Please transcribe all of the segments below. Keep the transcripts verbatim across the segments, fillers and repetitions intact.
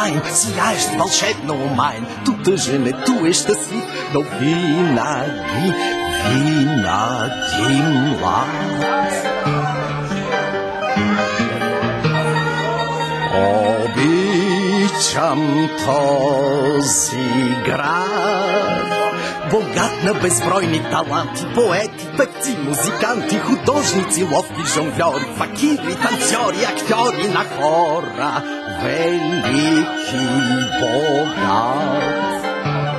тайн, сияещ вълшебно умайн. Ту тъжен е, ту е щастлив, но винаги, винаги млад. Обичам този град, богат на безбройни таланти, поети, певци, музиканти, художници, ловки жонгльори, факири, танцори, актьори на хора, велики богат.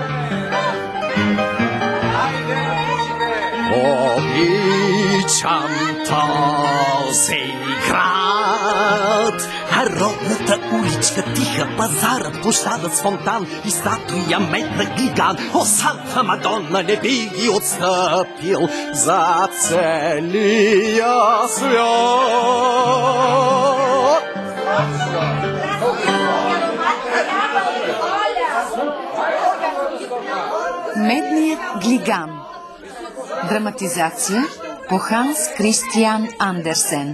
Обичам този град, а родната уличка тиха, пазарът, площадът с фонтан и статуя медна гиган. О, Санта Мадонна, не би ги отстъпил за целия свят. Медният глиган. Драматизация по Ханс Кристиан Андерсен.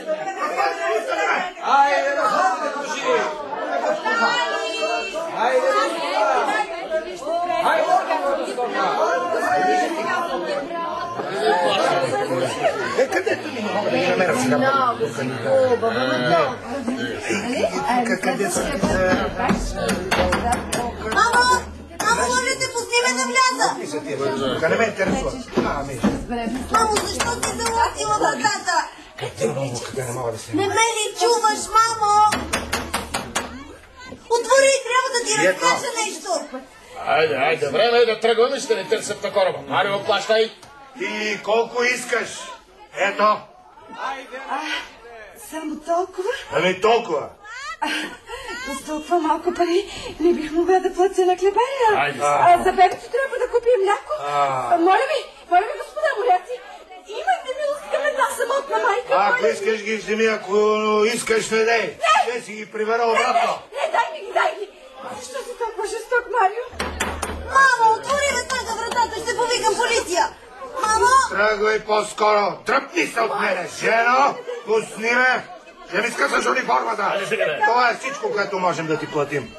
Където ми не мога да ги намеря сега? Много хубаво, много. Къде са? Мамо! Мамо, моля те, пусни ме да вляза! Ка не ме интересува. Мамо, защо си залатила вратата? Къде, мамо, къде не мога да се... Не ме ли чуваш, мамо? Отвори, трябва да ти разкажа нещо! Айде, айде, време е да тръгваме, ще не търсят на кораба. Марио, плащай! Ти колко искаш? Ето! А, само толкова? Ами толкова? А, с толкова малко пари не бих могла да платя на хлебаря. Айде, а, за бебето трябва да купим мляко. А. А, моля ви, моля ви, господа моряци, имайте милост към една самотна майка. Ако искаш ги вземи, ако искаш не дей. Ще си ги прибера обратно. Не, не, дай ми ги, дай ги. Защо си толкова жесток, Марио? Мамо, отвори веднага вратата, ще повикам полиция! Мамо! Тръгвай по-скоро. Тръпни се от мене. Жено, пусни ме. Ще ми скъсаш униформата. Това е всичко, което можем да ти платим.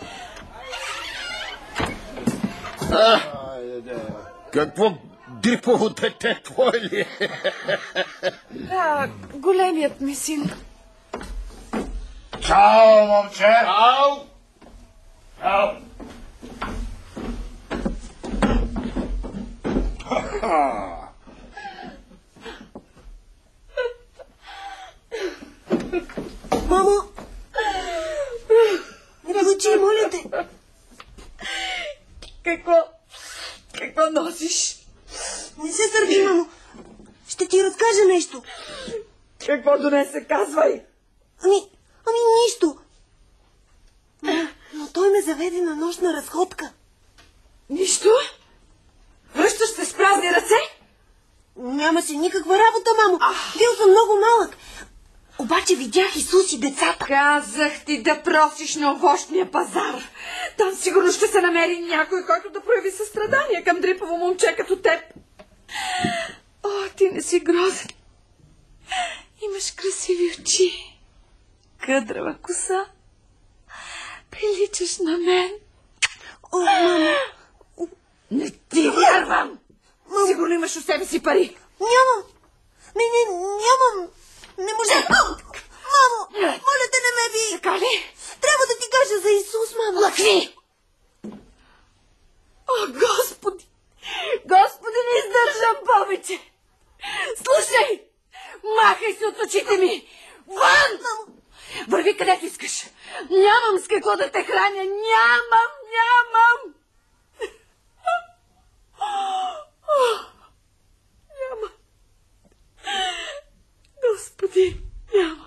А, какво дрипово дете, твой ли е? Да, големият ми син. Чао, момче. Ау! Ау! Мамо! Не плачи, моля те! Какво? Какво носиш? Не се сърди, мамо! Ще ти разкажа нещо! Какво донесе, казвай? Ами, ами нищо! Но, но той ме заведе на нощна разходка. Нищо? Връщаш се с празни ръце? Няма си никаква работа, мамо! Бил съм много малък. Обаче видях Исус и децата. Казах ти да просиш на овощния пазар. Там сигурно ще се намери някой, който да прояви състрадание към дрипово момче като теб. О, ти не си грозен. Имаш красиви очи, къдрава коса. Приличаш на мен. О, мамо! Не ти вярвам! Мамо. Сигурно имаш у себе си пари. Нямам! Не, не, нямам! Не може... Мамо! Моля те, не ме би! Така ли? Трябва да ти кажа за Исус, мамо! Лъкни! О, Господи! Господи, не издържам повече! Слушай! Махай се от очите ми! Вън! Върви където искаш! Нямам с какво да те храня! Нямам! Нямам! Няма. Господи, няма.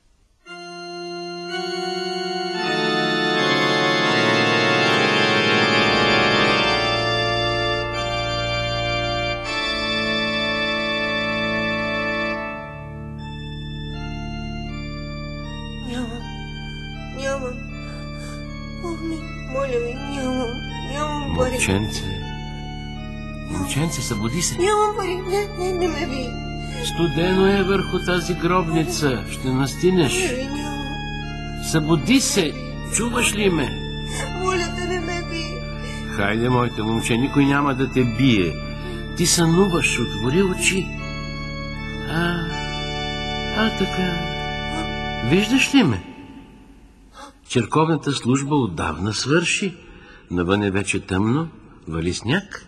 Нямам. Нямам. Моля, моля ви, нямам. Нямам пари. Момченце, момченце, събуди се. Нямам пари. Не, не, не ме би. Студено е върху тази гробница. Ще настинеш. Не, нямам. Събуди се. Чуваш ли ме? Моля те, не ме бий. Хайде, моите момче, никой няма да те бие. Ти сънуваш, отвори очи. А, а така. Виждаш ли ме? Черковната служба отдавна свърши. Навън е вече тъмно, вали сняг.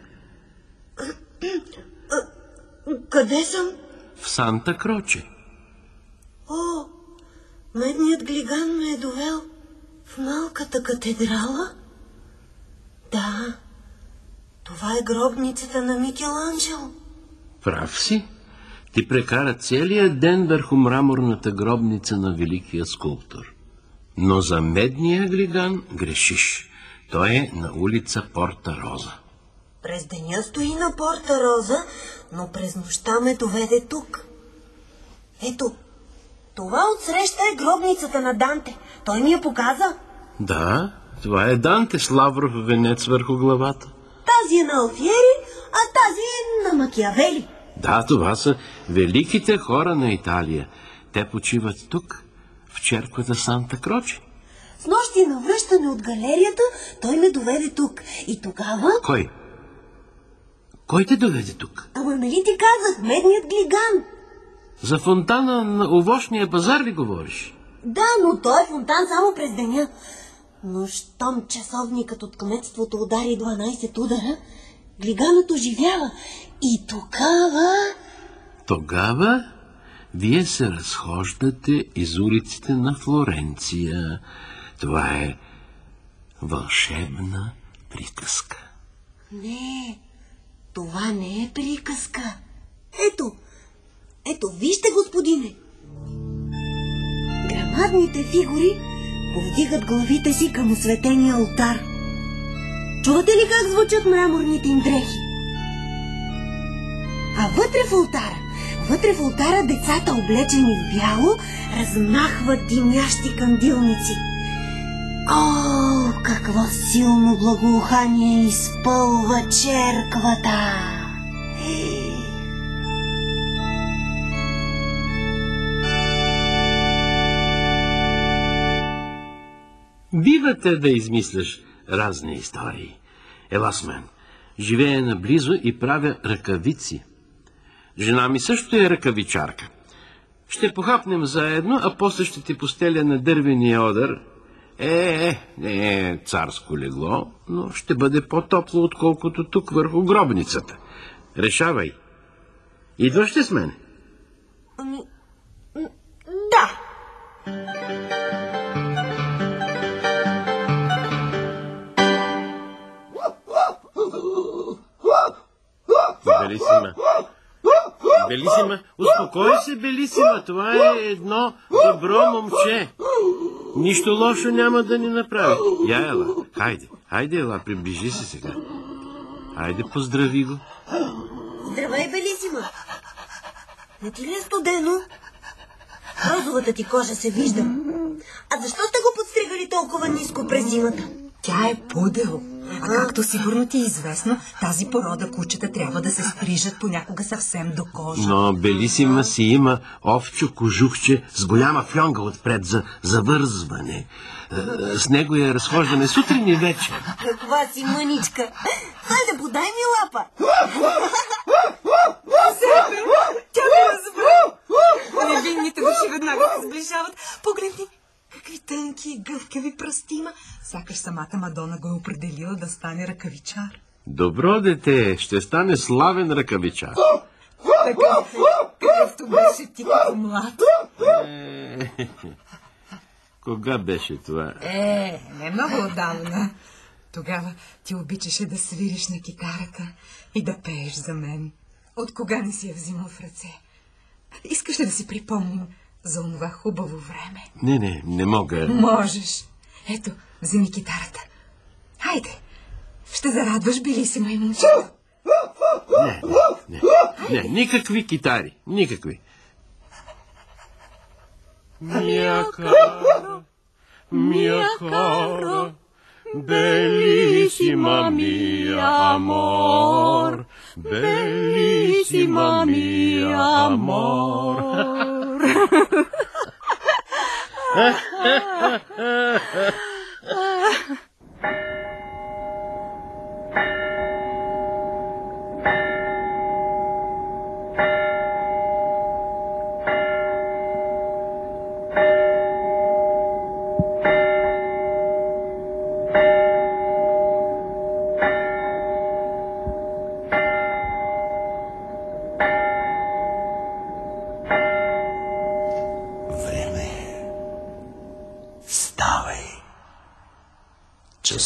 Къде съм? В Санта Кроче. О, медният глиган ме е довел в малката катедрала. Да, това е гробницата на Микеланджело. Прав си. Ти прекара целия ден върху мраморната гробница на великия скулптор. Но за медния глиган грешиш. Той е на улица Порта Роза. През деня стои на Порта Роза, но през нощта ме доведе тук. Ето, това отсреща е гробницата на Данте. Той ми я показа. Да, това е Данте с лавров венец върху главата. Тази е на Алфиери, а тази е на Макиавели. Да, това са великите хора на Италия. Те почиват тук, в черквата Санта Кроче. С нощи на връщане от галерията, той ме доведе тук. И тогава... Кой? Кой те доведе тук? Ама нали ти казах, медният глиган? За фонтана на овощния пазар ли говориш? Да, но той е фонтан само през деня. Но щом часовникът от кметството удари дванайсет удара, глиганът оживява. И тогава... Тогава вие се разхождате из улиците на Флоренция. Това е вълшебна приказка. Не, това не е приказка. Ето, ето, вижте, господине. Грамадните фигури повдигат главите си към осветения алтар. Чувате ли как звучат мраморните им дрехи? А вътре в алтара, вътре в алтара децата, облечени в бяло, размахват димящи кандилници. О, какво силно благоухание изпълва черквата! Бивате да измисляш разни истории. Ела с мен. Живея наблизо и правя ръкавици. Жена ми също е ръкавичарка. Ще похапнем заедно, а после ще ти постеля на дървения одър. Е, не е царско легло, но ще бъде по-топло, отколкото тук върху гробницата. Решавай. Идваш ли с мен? Ами, да. Белисима. Белисима, успокой се, Белисима. Това е едно добро момче. Нищо лошо няма да ни направи. Я, ела. Хайде, хайде, ела, приближи се сега. Хайде, поздрави го. Здравей, Белисима. Не ти ли е студено? Розовата ти кожа се вижда. А защо сте го подстригали толкова ниско през зимата? Тя е пудел. А както сигурно ти е известно, тази порода кучета трябва да се стрижат понякога съвсем до кожа. Но Белисима си има овчо кожухче с голяма флонга отпред за завързване. С него я разхождаме сутрин и вечер. Каква си мъничка. Хайде, подай ми лапа. Себе, тя ме разбра. Невинните души веднага се сближават. Погледни, какви тънки и гъвкави пръсти има. Сякаш самата Мадона го е определила да стане ръкавичар. Добро дете, ще стане славен ръкавичар. Така, какъвто беше ти като млад. Е, кога беше това? Е, не много отдавна. Тогава ти обичаше да свириш на китарата и да пееш за мен. От кога не си я взимал в ръце? Искаш ли да си припомним за онова хубаво време? Не, не, не мога. Можеш. Ето, вземи китарата. Хайде, ще зарадваш Белисима и момчето. Не, не, не, не, никакви китари, никакви. Mia cara, mia cara, bellissima mia amor, bellissima mia amor.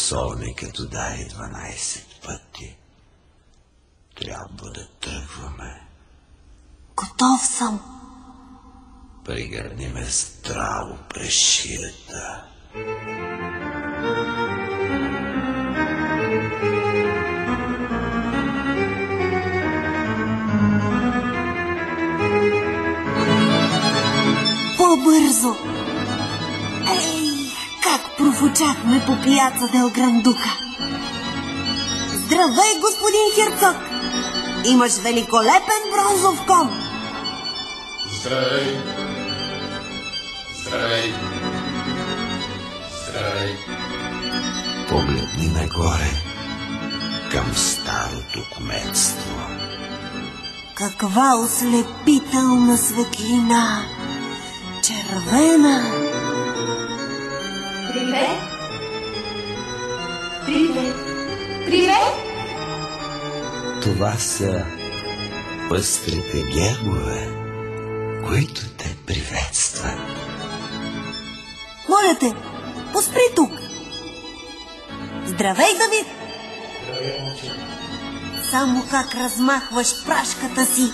часовникът даде дванайсет пъти. Трябва да тръгваме. Готов съм. Пригърни ме здраво през шията. По-бързо! Ей, как профучахме по пияца Дел Грандука! Здравей, господин Херцог! Имаш великолепен бронзов кон! Здравей! Здравей! Здравей! Погледни нагоре към старото кметство. Каква ослепителна светлина! Червена! Привет! Привет! Привет! Това са пъстрите гербове, които те приветстват. Моля те, поспри тук! Здравей, Давид! Само как размахваш прашката си!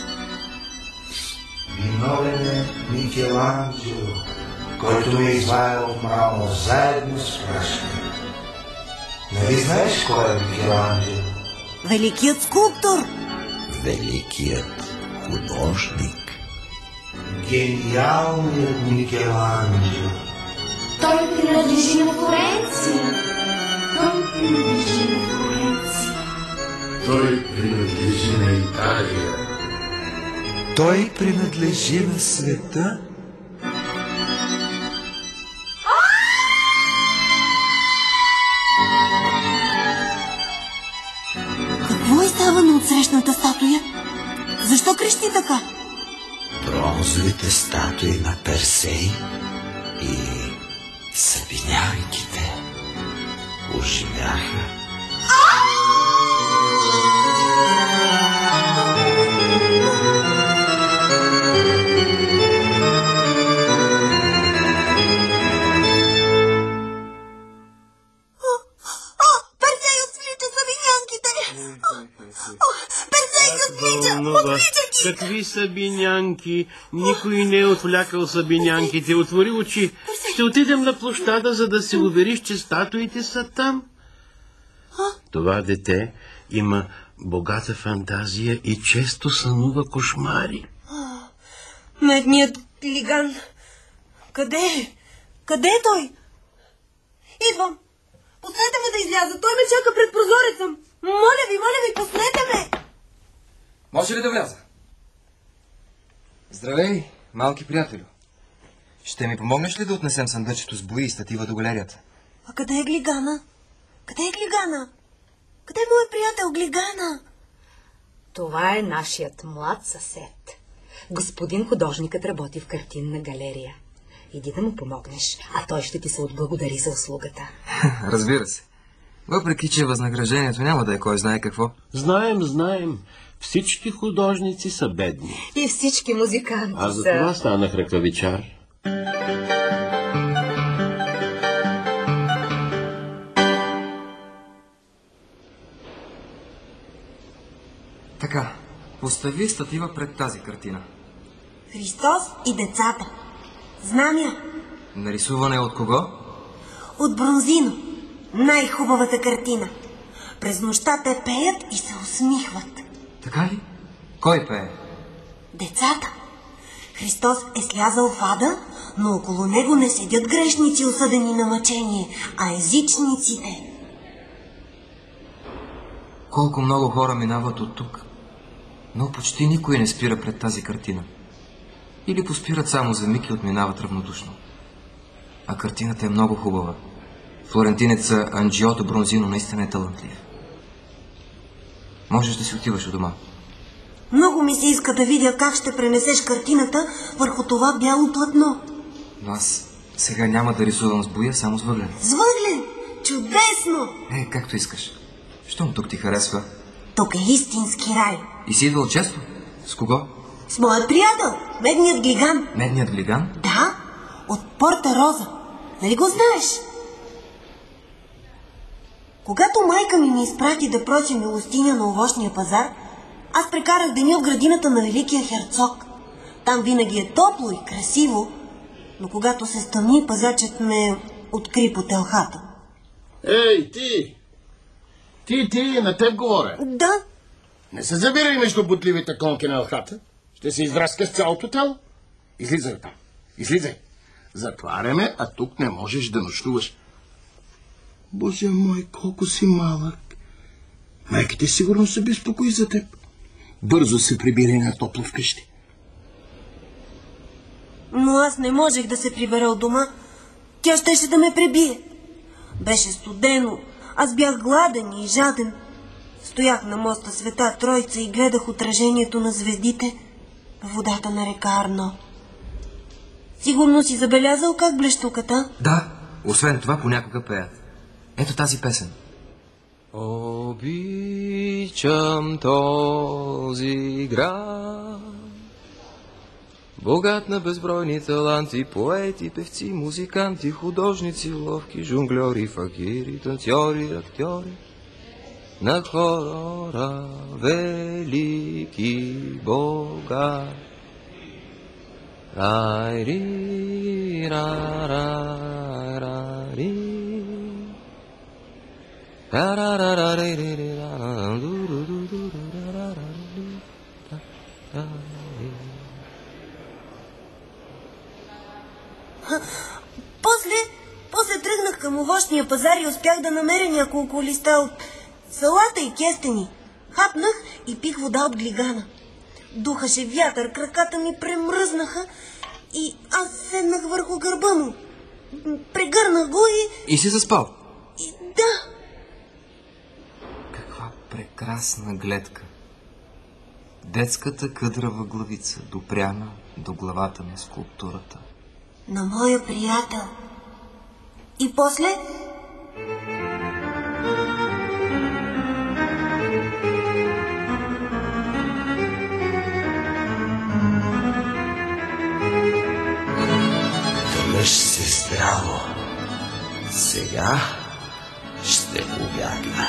Виновен е Микеланджело, който ме извая от мрамор заедно с прашка. Нали знаеш кой е Микеланджело? Великият скулптор! Великият художник. Гениалният Микеланджело. Той принадлежи на Флоренция. Той принадлежи на Флоренция. Той принадлежи на Италия. Той принадлежи на света. Какво е ставано от срещната статуя? Защо крещи така? Бронзовите статуи на Персей и събинянките оживяха. Какви събинянки? Никой не е отвлякал събинянките. Отвори очи. Ще отидем на площада, за да се увериш, че статуите са там. Това дете има богата фантазия и често сънува кошмари. Медният глиган. Къде е? Къде е той? Идвам. Пуснете ме да изляза. Той ме чака пред прозореца. Моля ви, моля ви, пуснете ме. Може ли да вляза? Здравей, малки приятелю. Ще ми помогнеш ли да отнесем съндъчето с бои и статива до галерията? А къде е глигана? Къде е глигана? Къде е моят приятел глигана? Това е нашият млад съсед. Господин художникът работи в картинна галерия. Иди да му помогнеш, а той ще ти се отблагодари за услугата. Разбира се. Въпреки, че възнаграждението няма да е кой знае какво. Знаем, знаем. Всички художници са бедни. И всички музиканти Аз за са... това станах ръкавичар. Така, постави статива пред тази картина. Христос и децата. Знамя. Нарисуване от кого? От Бронзино. Най-хубавата картина. През нощта те пеят и се усмихват. Така ли? Кой пее? Децата. Христос е слязал в ада, но около него не седят грешници, осъдени на мъчение, а езичниците. Колко много хора минават от тук, но почти никой не спира пред тази картина. Или поспират само за миг и отминават равнодушно. А картината е много хубава. Флорентинеца Анджиото Бронзино наистина е талантлив. Можеш да си отиваш у дома. Много ми се иска да видя как ще пренесеш картината върху това бяло платно. Но аз сега няма да рисувам с боя, само с въглен. С въглен? Чудесно! Е, както искаш. Щом тук ти харесва? Тук е истински рай. И си идвал често? С кого? С моят приятел, Медният глиган. Медният глиган? Да, от Порта Роза. Нали го знаеш? Когато майка ми ми изпрати да прося милостиня на овощния пазар, аз прекарах деня в градината на Великия Херцог. Там винаги е топло и красиво, но когато се стъмни, пазачът ме откри по телхата. Ей, ти! Ти, ти, на теб говоря. Да. Не се забирай между бутливите конки на елхата. Ще се издраскаш цялото тяло. Излизай там. Излизай. Затваряме, а тук не можеш да нощуваш. Боже мой, колко си малък. Майка ти сигурно се безпокои за теб. Бързо се прибирай на топло вкъщи. Но аз не можех да се прибера от дома. Тя щеше да ме пребие. Беше студено. Аз бях гладен и жаден. Стоях на моста Света Тройца и гледах отражението на звездите в водата на река Арно. Сигурно си забелязал как блещ оката? Да, освен това понякога пеят. Ето тази песен. Обичам този град, богат на безбройни таланти, поети, певци, музиканти, художници, ловки, жонглери, факири, танцори, актьори, на хора велики бога. Рай-ри, ра-ра-ра-ри, После, после тръгнах към овощния пазар и успях да намеря няколко листа от салата и кестени. Хапнах и пих вода от глигана. Духаше вятър, краката ми премръзнаха и аз седнах върху гърба му. Прегърнах го и... И си заспал? И да. Каква прекрасна гледка. Детската къдрава главица, допряна до главата на скулптурата. На моя приятел. И после... Дръж се здраво. Сега ще убягна.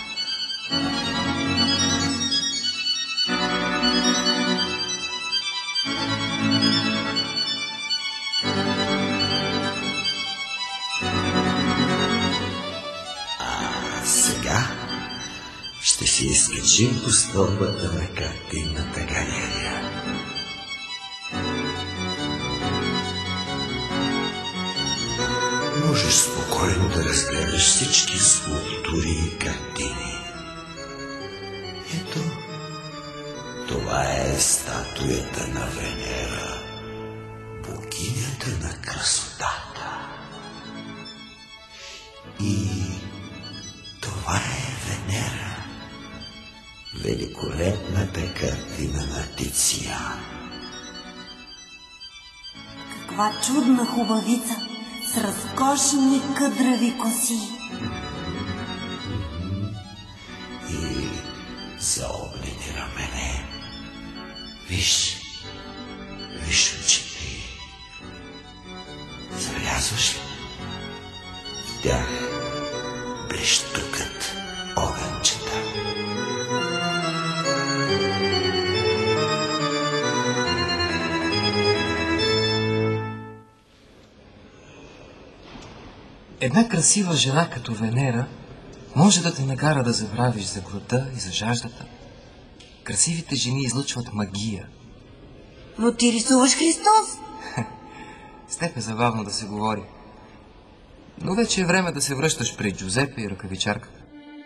Сега ще си изкачим по стълбата на картинната галерия. Можеш спокойно да разгледаш всички скулптури и картини. Ето, това е статуята на Венера, богинята на красотата. И това е Венера, великолепната картина на Тициан. Каква чудна хубавица с разкошни къдрави коси. И заоблени рамене. Виж, виж очите. Забелязваш ли? В тях блещукат огънчета. Една красива жена като Венера може да те накара да забравиш за глада и за жаждата. Красивите жени излъчват магия. Но ти рисуваш Христос. С теб е забавно да се говори. Но вече е време да се връщаш при Джузепе и ръкавичарката.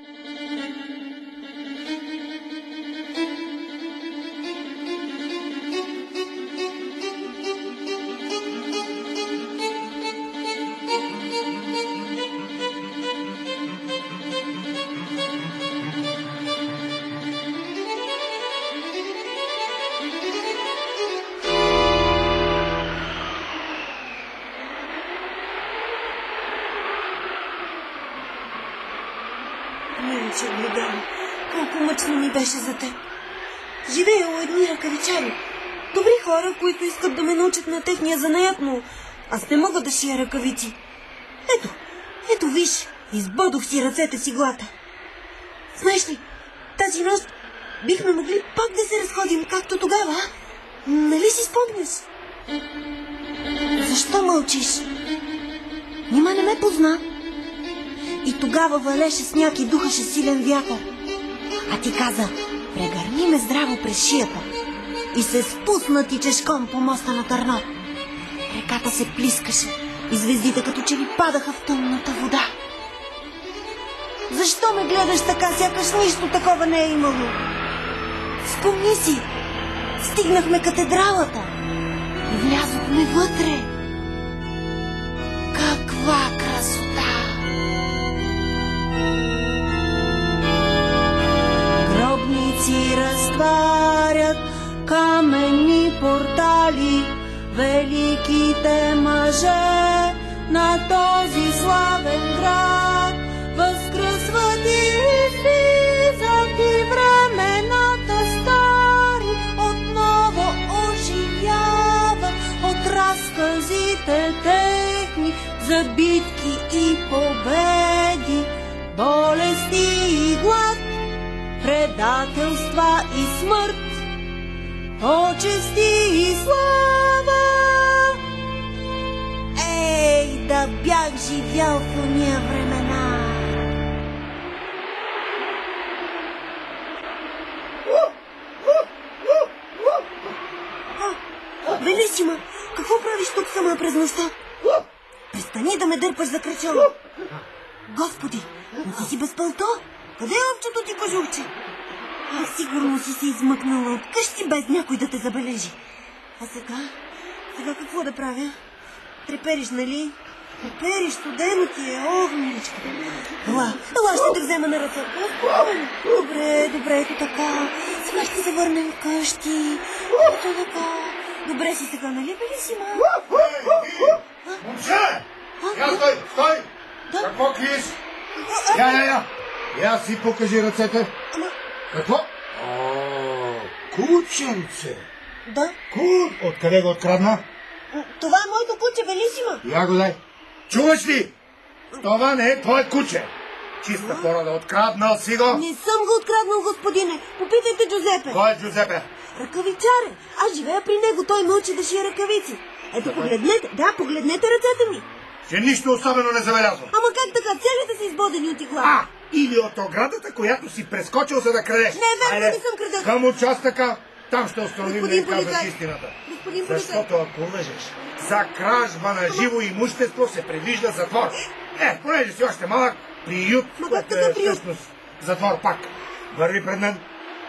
Миличе, гледам, колко мъчно ми беше за теб. Живея у едни ръкавичари. Добри хора, които искат да ме научат на техния занаят, но аз не мога да шия ръкавици. Ето, ето виж, Избодох си ръцете с иглата. Знаеш ли, тази нощ бихме могли пак да се разходим, както тогава, а? Нали си спомняш? Защо мълчиш? Нима не ме позна? И тогава валеше сняг и духаше силен вятър. А ти каза, прегърни ме здраво през шията. И се спусна тичешком по моста на Търнов. Реката се плискаше и звездите като че ли падаха в тъмната вода. Защо ме гледаш така, сякаш нищо такова не е имало? Спомни си, стигнахме катедралата и влязохме вътре. Каква красота! Гробници разтварят каменни портали, великите мъже на този славен град възкръсват и излизат и времената стари отново оживяват от разказите техни за битки и победи, болести и глад, предателства и смърт, почести и слава. Ей, да бях живял в уния времена! Белисима, какво правиш тук сама през нощта? Престани да ме дърпаш за кръчало. Господи, но ти си без пълто? Къде е овчето ти, кожурче? А, сигурно си се измъкнала от къщи без някой да те забележи. А сега? Сега какво да правя? Трепериш, нали? Трепериш, студено ти е. Ох, миличка. Ела, ела, ще те взема на ръка. Добре, добре, ето така. Сега ще се върнем вкъщи. Ето така. Добре си сега, нали, Белисима? Момче! Я стой, стой! Какво криеш? Я, я, я! Я си покажи ръцете. Какво? О, кученце! Да. Ку... Откъде го открадна? Това е моето куче, Белисима. Я го дай. Чуваш ли? Това не е твое куче. Чиста порода, откраднал си го. Не съм го откраднал, господине. Попитайте Джузепе. Кой е Джузепе? Ръкавичаре. Аз живея при него, той ме учи да шие ръкавици. Ето, погледнете, да, погледнете ръцете ми. Че нищо особено не забелязвам. Ама как така? Целите са избодени от игла. А, или от оградата, която си прескочил, за да крадеш. Не, верно, не съм крадеш. Към участъка, там ще установим да Господин им казваш полицай. истината. Господин полицай. Защото ако лъжеш, за кражба на живо имущество се предвижда затвор. Е, понеже си още малък, приют, което е всъщност затвор пак. Върви пред мен.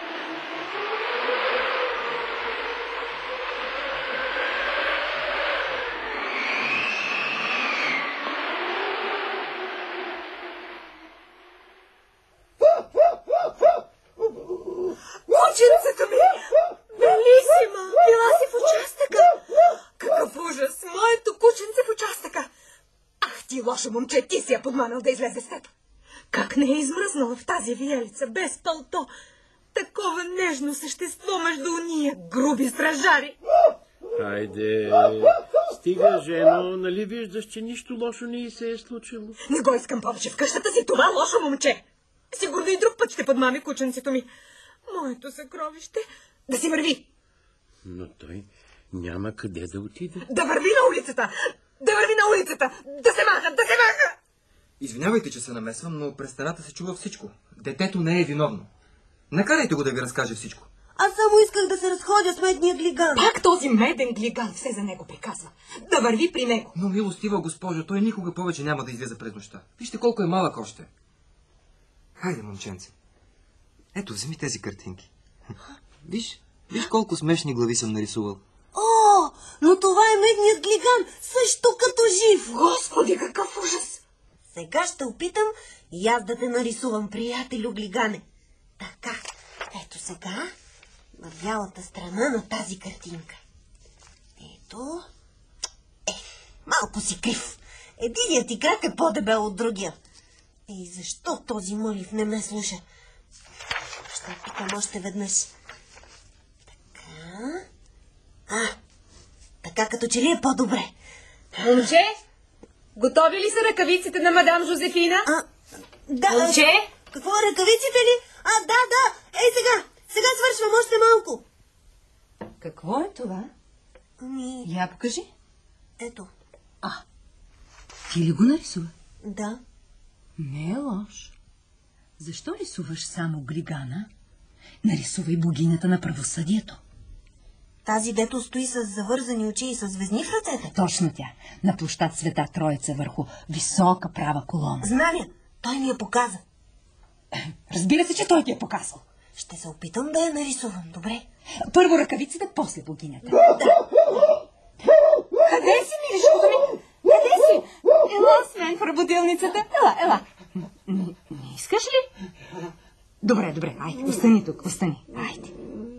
Кученцето ми! Белисима! Била си в участъка! Какъв ужас! Моето кученце в участъка! Ах ти, лошо момче, ти си я подманал да излезе с теб! Как не е измръзнала в тази виелица, без пълто? Такова нежно същество между уния груби стражари! Хайде, стига, жено, нали виждаш, че нищо лошо не й се е случило? Не го искам повече в къщата си, това лошо момче! Сигурно и друг път ще подмами кученцето ми. Моето съкровище да си върви. Но той няма къде да отиде. Да върви на улицата! Да върви на улицата! Да се маха! Да се маха! Извинявайте, че се намесвам, но през стената се чува всичко. Детето не е виновно. Накарайте го да ви разкаже всичко. Аз само исках да се разходя с медния глиган. Пак този меден глиган все за него приказва. Да върви при него. Но, милостива госпожо, той никога повече няма да излезе през нощта. Вижте колко е малък още. Хайде, момченце. Ето, вземи тези картинки. Виж, виж колко смешни глави съм нарисувал. О, но това е медният глиган, също като жив. Господи, какъв ужас! Сега ще опитам и аз да те нарисувам, приятелю глигане. Така, ето сега на бялата страна на тази картинка. Ето. Е, малко си крив. Единият ти крак е по-дебел от другия. И защо този мълив не ме слуша? Ще опитам още веднъж. Така. А, така като че ли е по-добре. Момче, готови ли са ръкавиците на мадам Жозефина? А, Да, Момче? Какво, ръкавиците ли? А, да, да. Ей сега, сега свършвам още малко. Какво е това? Ами... Я покажи. Ето. А, ти ли го нарисува? Да. Не е лош. Защо рисуваш само Глигана? Нарисувай богинята на правосъдието. Тази, дето стои с завързани очи и с звезни в ръцете? Точно тя. На площад Света Троица върху висока права колона. Знам я. Той ми я показа. Разбира се, че той ти е показал. Ще се опитам да я нарисувам, добре? Първо ръкавиците, после богинята. Да. Къде си, милишкото ми? Къде си? Ела с мен в работилницата. Ела, ела. Не, не искаш ли? Добре, добре, айде, остани тук, остани. Айде.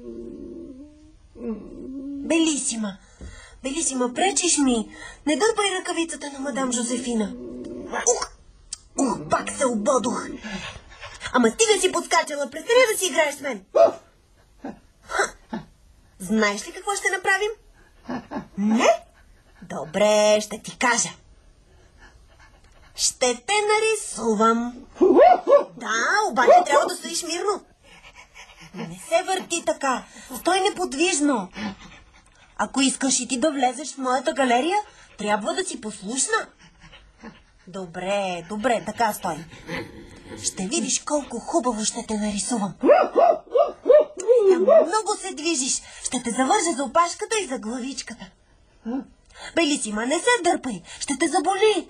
Белисима, Белисима, пречиш ми. Не дърпай ръкавицата на мадам Жозефина. Ух, ух, пак се ободох. Ама стига си подскачала, престани да си играеш с мен. Знаеш ли какво ще направим? Не? Добре, ще ти кажа. Ще те нарисувам. Да, обаче трябва да стоиш мирно. Не се върти така. Стой неподвижно. Ако искаш и ти да влезеш в моята галерия, трябва да си послушна. Добре, добре, така стой. Ще видиш колко хубаво ще те нарисувам. Много се движиш. Ще те завържа за опашката и за главичката. Белисима, не се дърпай. Ще те заболи.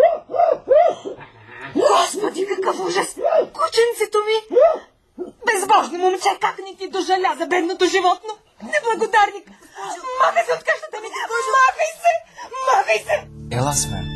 Господи, какъв ужас! Кученцето ми! Безбожно момче, как ни ти дожаля за бедното животно? Неблагодарник! Махай се от къщата ми! Махай се! Махай се! Ела с мен.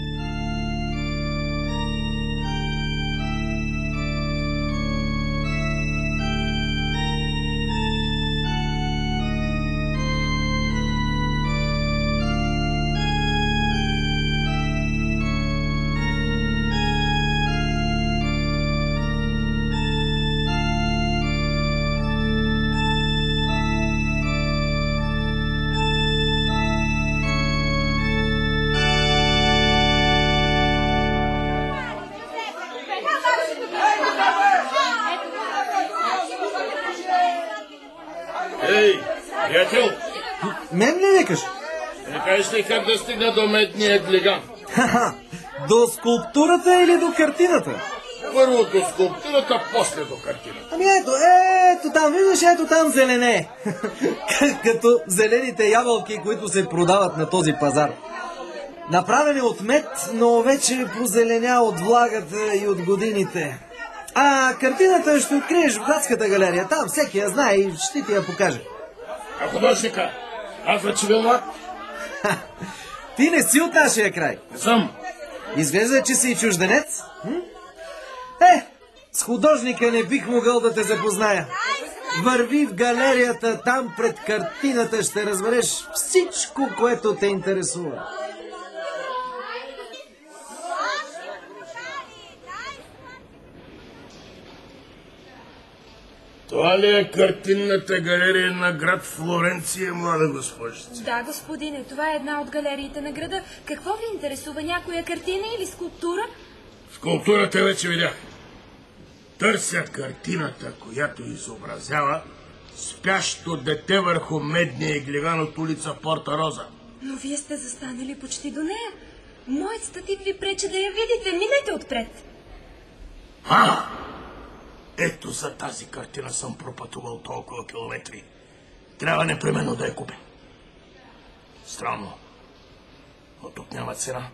Ей, приятел! Мен ли викаш? Не кажеш ли как да стигна до медния глиган? Ха-ха, до скулптурата или до картината? Първо до скулптурата, после до картината. Ами ето, ето там, виждаш, ето там зелене. Като зелените ябълки, които се продават на този пазар. Направени от мед, но вече позеленя от влагата и от годините. А картината ще откриеш в градската галерия. Там всеки я знае и ще ти я покаже. А художника? Алфа Чивилмат? Ти не си от нашия край. Не съм. Изглежда, че си и чужденец. М? Е, с художника не бих могъл да те запозная. Върви в галерията, там пред картината ще разбереш всичко, което те интересува. Това ли е картинната галерия на град Флоренция, млада госпожица? Да, господине, това е една от галериите на града. Какво ви интересува? Някоя картина или скулптура? Скулптурата вече видях. Търся картината, която изобразява спящо дете върху медния глиган от улица Порта Роза. Но вие сте застанали почти до нея. Моят статив ви пречи да я видите. Минете отпред. А! Ето за тази картина съм пропътувал толкова километри. Трябва непременно да я купя. Странно. Но тук няма цена.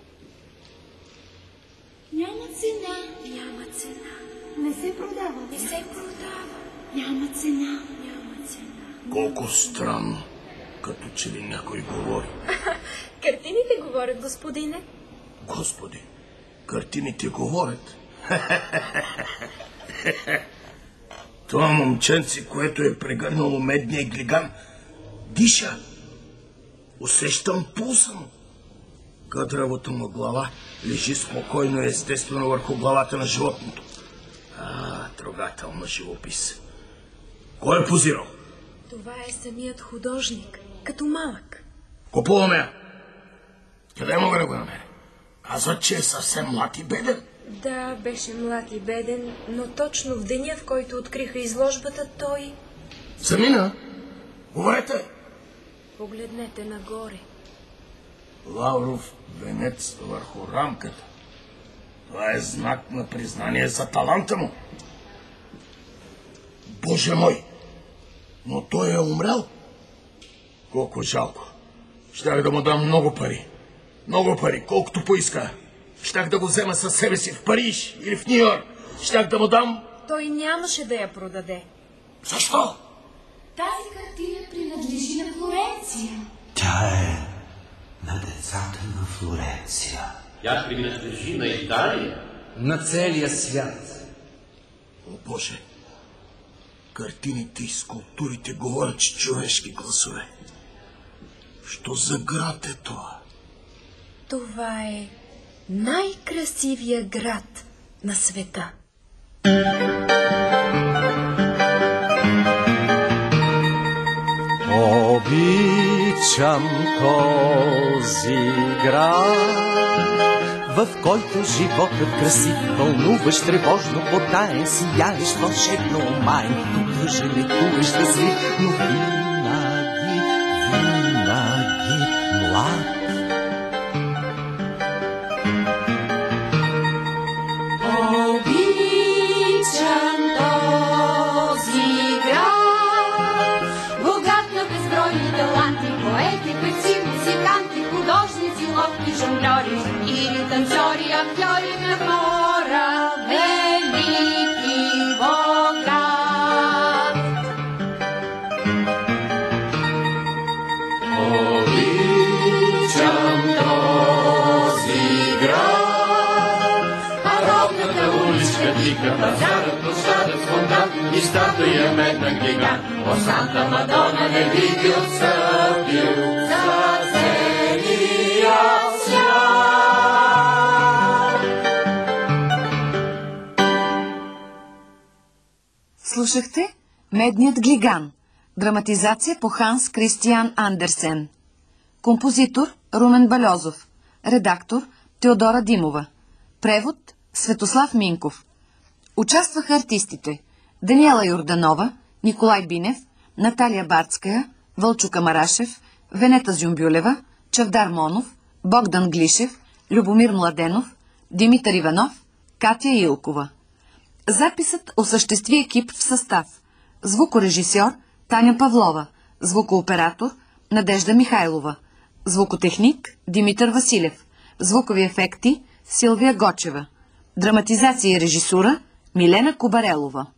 Няма цена. Няма цена. Не се продава. Не се продава. Няма цена. Няма цена. Колко странно. Като че ли някой говори. Картините говорят, господине. Господи, картините говорят. Това момченце, което е прегърнало медния глиган, диша. Усещам пулса му. Кадравата му глава лежи спокойно и естествено върху главата на животното. А, трогателна живопис. Кой е позирал? Това е самият художник, като малък. Купуваме я. Къде мога да го намеря? Казват, че е съвсем млад и беден. Да, беше млад и беден, но точно в деня, в който откриха изложбата, той... Замина? Говорете! Погледнете нагоре. Лавров венец върху рамката. Това е знак на признание за таланта му. Боже мой! Но той е умрял. Колко жалко. Щях да му дам много пари. Много пари, колкото поиска. Щях да го взема със себе си в Париж или в Нью-Йорк. Щях да му дам... Той нямаше да я продаде. Защо? Тази картина принадлежи на Флоренция. Тя е на децата на Флоренция. Тя принадлежи на Италия. На целия свят. О, Боже! Картините и скулптурите говорят с човешки гласове. Що за град е това? Това е най-красивия град на света. Обичам този град, в който животът красив, вълнуващ, тревожно, потаен, сияеш вълшебно майн, тъжен, лекуващ, щастлив, но винаги, винаги млад. Обичам този град, богат на безбройни таланти, поети, певци, музиканти, художници, ловки, жонгльори, или танцори, актьори на хора, велики Боград. Обичам този град, а родната уличка тика, пазарът, площадът, фонтан и статуя медна гигант. О, Санта Мадона, не би ти отстъпил за целия свят. Слушахте Медният глиган. Драматизация по Ханс Кристиан Андерсен. Композитор Румен Бальозов. Редактор Теодора Димова. Превод Светослав Минков. Участваха артистите Даниела Йорданова, Николай Бинев, Наталия Барцкая, Вълчо Камарашев, Венета Зюмбюлева, Чавдар Монов, Богдан Глишев, Любомир Младенов, Димитър Иванов, Катя Илкова. Записът осъществи екип в състав: звукорежисьор Таня Павлова, звукооператор Надежда Михайлова, звукотехник Димитър Василев, звукови ефекти Силвия Гочева, драматизация и режисура Милена Кобарелова.